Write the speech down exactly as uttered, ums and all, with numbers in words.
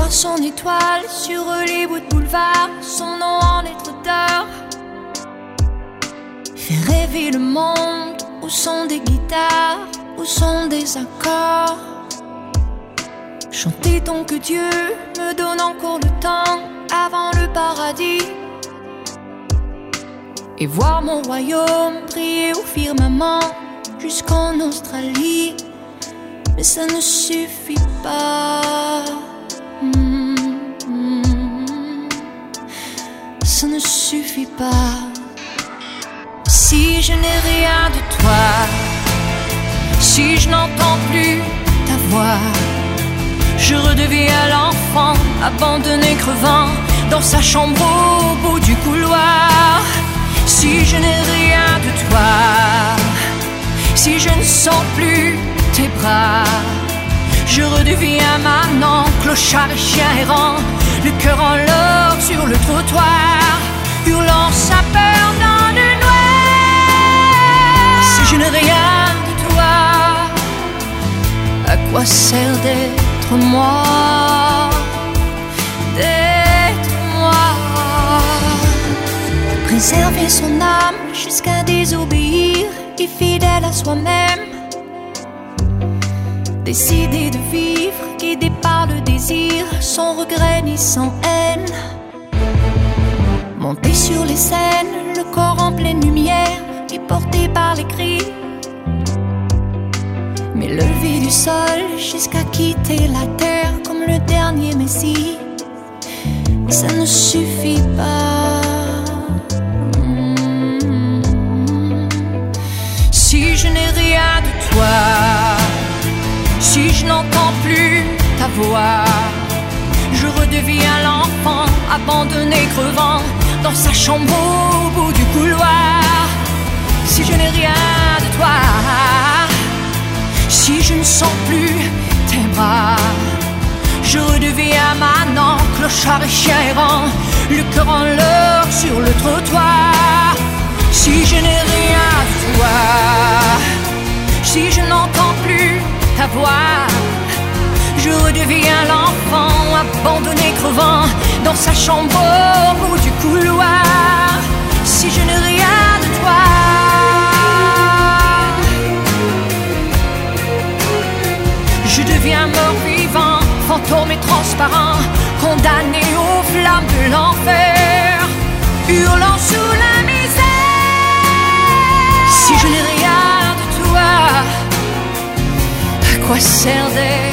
voir son étoile sur les bouts de boulevard, son nom en lettres d'or. Fait rêver le monde au son des guitares, au son des accords. Chanter tant que Dieu me donne encore le temps avant le paradis. Et voir mon royaume briller au firmament jusqu'en Australie. Mais ça ne suffit pas. Mmh, mmh, ça ne suffit pas. Si je n'ai rien de toi, si je n'entends plus ta voix, je redeviens l'enfant abandonné crevant dans sa chambre au bout du couloir. Si je n'ai rien de toi, si je ne sens plus tes bras, je redeviens maintenant clochard et chien errant, le cœur en l'or sur le trottoir, hurlant sa peur dans le noir. Si je n'ai rien de toi, à quoi sert d'être moi, d'être moi? Préserver son âme jusqu'à désobéir et fidèle à soi-même. Décider de vivre, guidé par le désir, sans regret ni sans haine. Monter sur les scènes, le corps en pleine lumière et porté par les cris. M'élever du sol jusqu'à quitter la terre comme le dernier messie. Mais ça ne suffit pas. Mmh. Si je n'ai rien de toi, si je n'entends plus ta voix, je redeviens l'enfant abandonné crevant dans sa chambre au bout du couloir. Si je n'ai rien de toi, si je ne sens plus tes bras, je redeviens maintenant clochard et chien errant, le cœur en l'or sur le trottoir. Si je n'ai rien de toi, si je n'entends plus ta voix, je redeviens l'enfant abandonné crevant dans sa chambre au bout du couloir. Si je n'ai rien de toi, je deviens mort vivant, fantôme et transparent, condamné aux flammes de l'enfer, hurlant sous la misère. Si je n'ai rien de toi, à quoi sert d'être